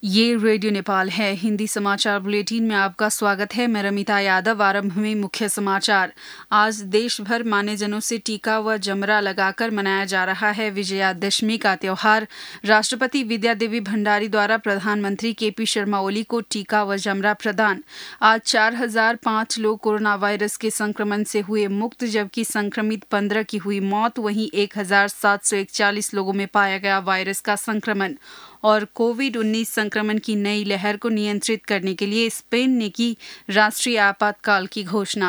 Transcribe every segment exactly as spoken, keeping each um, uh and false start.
ये रेडियो नेपाल है। हिंदी समाचार बुलेटिन में आपका स्वागत है। मैं रमिता यादव। आरंभ में मुख्य समाचार। आज देश भर मान्यजनों से टीका व जमरा लगाकर मनाया जा रहा है विजयादशमी का त्योहार। राष्ट्रपति विद्यादेवी भंडारी द्वारा प्रधानमंत्री केपी शर्मा ओली को टीका व जमरा प्रदान। आज चार हजार पाँच लोग कोरोना वायरस के संक्रमण से हुए मुक्त, जबकि संक्रमित पंद्रह की हुई मौत। वहीं एक हजार सात सौ इकचालीस लोगों में पाया गया वायरस का संक्रमण। और कोविड उन्नीस संक्रमण की नई लहर को नियंत्रित करने के लिए स्पेन ने की राष्ट्रीय आपातकाल की घोषणा।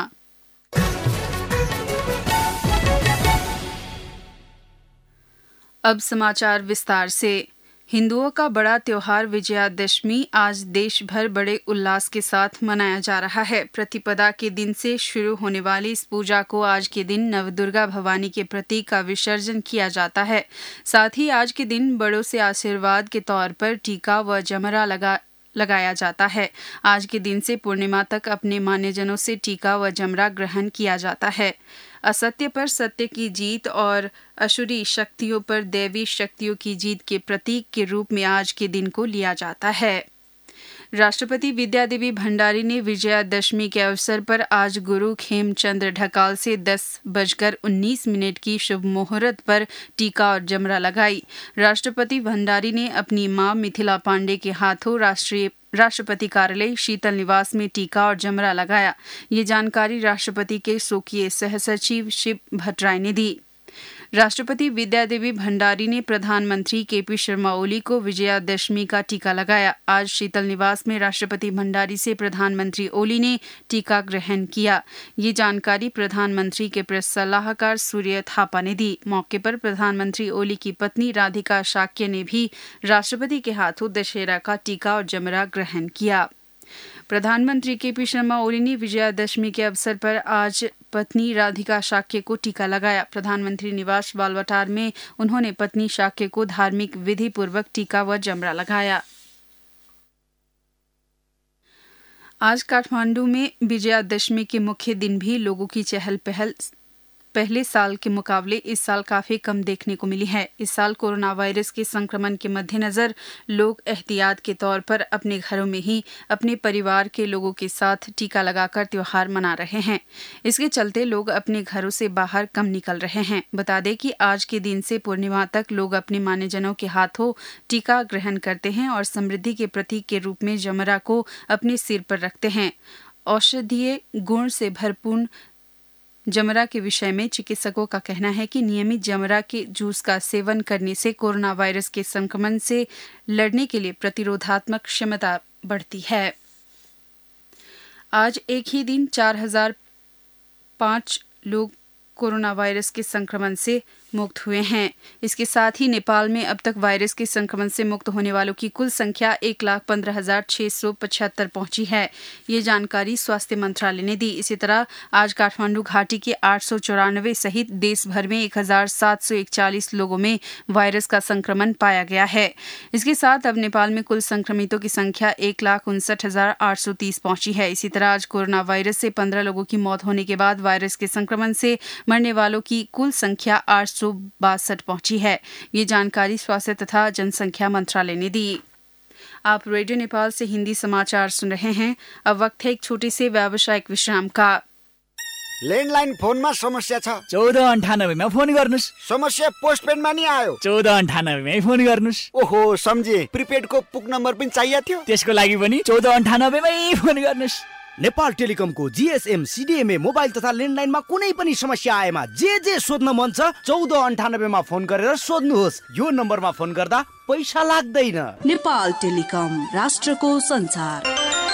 अब समाचार विस्तार से। हिंदुओं का बड़ा त्योहार विजयादशमी आज देश भर बड़े उल्लास के साथ मनाया जा रहा है। प्रतिपदा के दिन से शुरू होने वाली इस पूजा को आज के दिन नवदुर्गा भवानी के प्रतीक का विसर्जन किया जाता है। साथ ही आज के दिन बड़ों से आशीर्वाद के तौर पर टीका व जमरा लगा लगाया जाता है। आज के दिन से पूर्णिमा तक अपने मान्यजनों से टीका व जमरा ग्रहण किया जाता है। असत्य पर सत्य की जीत और असुरी शक्तियों पर दैवी शक्तियों की जीत के प्रतीक के रूप में आज के दिन को लिया जाता है। राष्ट्रपति विद्यादेवी भंडारी ने विजयादशमी के अवसर पर आज गुरु खेमचंद्र ढकाल से दस बजकर उन्नीस मिनट की शुभ मुहूर्त पर टीका और जमरा लगाई। राष्ट्रपति भंडारी ने अपनी मां मिथिला पांडे के हाथों राष्ट्रीय राष्ट्रपति कार्यालय शीतल निवास में टीका और जमरा लगाया। ये जानकारी राष्ट्रपति के स्वकीय सहसचिव शिव भट्टराय ने दी। राष्ट्रपति विद्यादेवी भंडारी ने प्रधानमंत्री केपी शर्मा ओली को विजयादशमी का टीका लगाया। आज शीतल निवास में राष्ट्रपति भंडारी से प्रधानमंत्री ओली ने टीका ग्रहण किया। ये जानकारी प्रधानमंत्री के प्रेस सलाहकार सूर्य थापा ने दी। मौके पर प्रधानमंत्री ओली की पत्नी राधिका शाक्य ने भी राष्ट्रपति के हाथों दशहरा का टीका और जमरा ग्रहण किया। प्रधानमंत्री केपी शर्मा ओली ने विजयादशमी के अवसर पर आज पत्नी राधिका शाक्य को टीका लगाया। प्रधानमंत्री निवास बालवाटार में उन्होंने पत्नी शाक्य को धार्मिक विधि पूर्वक टीका व जमरा लगाया। आज काठमांडू में विजयादशमी के मुख्य दिन भी लोगों की चहल पहल पहले साल के मुकाबले इस साल काफी कम देखने को मिली है। इस साल कोरोना वायरस के संक्रमण के मद्देनजर लोग एहतियात के तौर पर अपने घरों में ही अपने परिवार के लोगों के साथ टीका लगाकर त्योहार मना रहे हैं। इसके चलते लोग अपने घरों से बाहर कम निकल रहे हैं। बता दें कि आज के दिन से पूर्णिमा तक लोग अपने मान्यजनों के हाथों टीका ग्रहण करते हैं और समृद्धि के प्रतीक के रूप में जमरा को अपने सिर पर रखते हैं। औषधीय गुण से भरपूर जमरा के विषय में चिकित्सकों का कहना है कि नियमित जमरा के जूस का सेवन करने से कोरोना वायरस के संक्रमण से लड़ने के लिए प्रतिरोधात्मक क्षमता बढ़ती है। आज एक ही दिन चार हजार पाँच लोग कोरोना वायरस के संक्रमण से मुक्त हुए हैं। इसके साथ ही नेपाल में अब तक वायरस के संक्रमण से मुक्त होने वालों की कुल संख्या एक लाख पंद्रह हजार छह सौ पचहत्तर पहुंची है। ये जानकारी स्वास्थ्य मंत्रालय ने दी। इसी तरह आज काठमांडू घाटी के आठ सौ चौरानवे सहित देश भर में एक हजार सात सौ इकचालीस लोगों में वायरस का संक्रमण पाया गया है। इसके साथ अब नेपाल में कुल संक्रमितों की संख्या एक लाख उनसठ हजार आठ सौ तीस पहुंची है। इसी तरह आज कोरोना वायरस से पंद्रह लोगों की मौत होने के बाद वायरस के संक्रमण से मरने वालों की कुल संख्या आठ सौ बासठ पहुंची है। ये जानकारी स्वास्थ्य तथा जनसंख्या मंत्रालय ने दी। आप रेडियो नेपाल से हिंदी समाचार सुन रहे हैं। अब वक्त है एक छोटे से व्यावसायिक विश्राम का। ल्यान्डलाइन फोनमा समस्या छ, चौध अन्ठानब्बेमा फोन गर्नुस्। समस्या पोस्टपेडमा नि आयो, चौध अन्ठानब्बेमै फोन गर्नुस्। ओहो सम्झे, प्रिपेडको पुक नम्बर पनि चाहिएको थियो, त्यसको लागि पनि चौध अन्ठानब्बेमै फोन गर्नुस्। नेपाल टेलिकमको जीएसएम सीडीएमए मोबाइल तथा ल्यान्डलाइनमा कुनै पनि समस्या आएमा जे जे सोध्न मन छ चौध अन्ठानब्बेमा फोन गरेर सोध्नुहोस्। यो नम्बरमा फोन गर्दा पैसा लाग्दैन। नेपाल टेलिकम, राष्ट्रको संचार।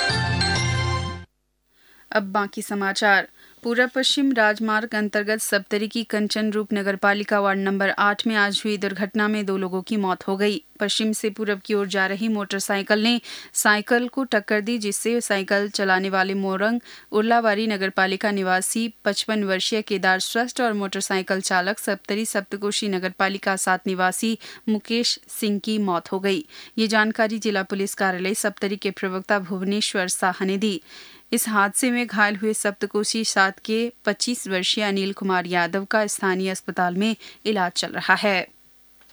अब बाकी समाचार। पूर्व पश्चिम राजमार्ग अंतर्गत सप्तरी की कंचन रूप नगरपालिका वार्ड नंबर आठ में आज हुई दुर्घटना में दो लोगों की मौत हो गई। पश्चिम से पूर्व की ओर जा रही मोटरसाइकिल ने साइकिल को टक्कर दी, जिससे साइकिल चलाने वाले मोरंग उर्लाबारी नगरपालिका निवासी पचपन वर्षीय केदार श्रेष्ठ और मोटरसाइकिल चालक सप्तरी सप्तकोशी नगरपालिका सात निवासी मुकेश सिंह की मौत हो गई। ये जानकारी जिला पुलिस कार्यालय सप्तरी के प्रवक्ता भुवनेश्वर साह ने दी। इस हादसे में घायल हुए सप्तकोशी सात के पच्चीस वर्षीय अनिल कुमार यादव का स्थानीय अस्पताल में इलाज चल रहा है।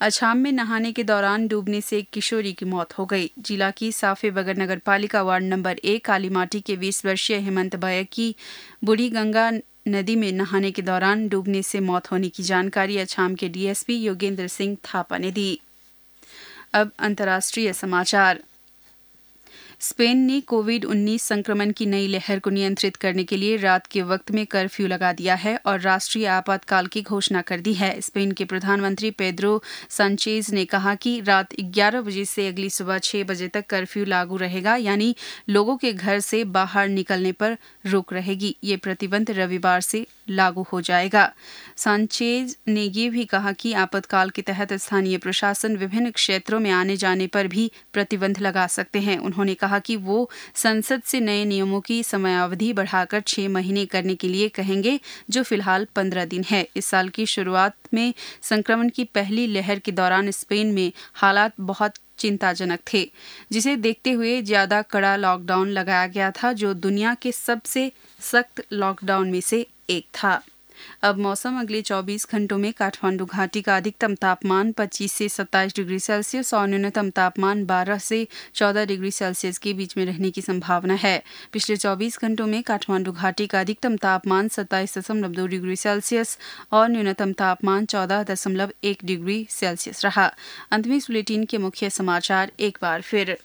अछाम में नहाने के दौरान डूबने से एक किशोरी की मौत हो गई। जिला की साफे बगर नगर पालिका वार्ड नंबर एक कालीमाटी के बीस वर्षीय हेमंत भैया की बूढ़ी गंगा नदी में नहाने के दौरान डूबने से मौत होने की जानकारी अछाम के डीएसपी योगेंद्र सिंह थापा ने दी। अब अंतर्राष्ट्रीय समाचार। स्पेन ने कोविड उन्नीस संक्रमण की नई लहर को नियंत्रित करने के लिए रात के वक्त में कर्फ्यू लगा दिया है और राष्ट्रीय आपातकाल की घोषणा कर दी है। स्पेन के प्रधानमंत्री पेड्रो सांचेज ने कहा कि रात ग्यारह बजे से अगली सुबह छह बजे तक कर्फ्यू लागू रहेगा, यानी लोगों के घर से बाहर निकलने पर रोक रहेगी। ये प्रतिबंध रविवार से लागू हो जाएगा। सांचेज ने ये भी कहा कि आपातकाल के तहत स्थानीय प्रशासन विभिन्न क्षेत्रों में आने जाने पर भी प्रतिबंध लगा सकते हैं। उन्होंने कहा कि वो संसद से नए नियमों की समयावधि बढ़ाकर छह महीने करने के लिए कहेंगे, जो फिलहाल पंद्रह दिन है। इस साल की शुरुआत में संक्रमण की पहली लहर के दौरान स्पेन में हालात बहुत चिंताजनक थे, जिसे देखते हुए ज्यादा कड़ा लॉकडाउन लगाया गया था, जो दुनिया के सबसे सख्त लॉकडाउन में से एक था। अब मौसम। अगले चौबीस घंटों में काठमांडू घाटी का अधिकतम तापमान पच्चीस से सत्ताईस डिग्री सेल्सियस और न्यूनतम तापमान बारह से चौदह डिग्री सेल्सियस के बीच में रहने की संभावना है। पिछले चौबीस घंटों में काठमांडू घाटी का अधिकतम तापमान सत्ताईस दशमलव दो डिग्री सेल्सियस और न्यूनतम तापमान चौदह दशमलव एक डिग्री सेल्सियस रहा। अंत में इस बुलेटिन के मुख्य समाचार एक बार फिर।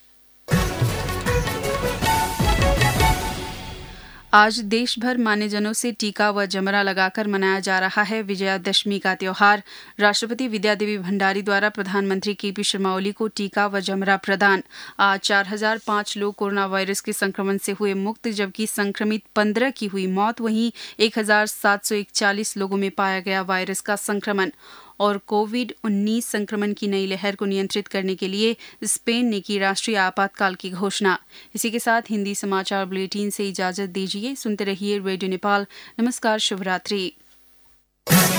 आज देश भर मान्यजनों से टीका व जमरा लगाकर मनाया जा रहा है विजयादशमी का त्योहार। राष्ट्रपति विद्यादेवी भंडारी द्वारा प्रधानमंत्री केपी शर्मा ओली को टीका व जमरा प्रदान। आज चार हजार पाँच लोग कोरोना वायरस के संक्रमण से हुए मुक्त, जबकि संक्रमित पंद्रह की हुई मौत। वहीं एक हजार सात सौ इकतालीस लोगों में पाया गया वायरस का संक्रमण। और कोविड उन्नीस संक्रमण की नई लहर को नियंत्रित करने के लिए स्पेन ने की राष्ट्रीय आपातकाल की घोषणा। इसी के साथ हिंदी समाचार बुलेटिन से इजाजत दीजिए। सुनते रहिए रेडियो नेपाल। नमस्कार, शुभ रात्रि।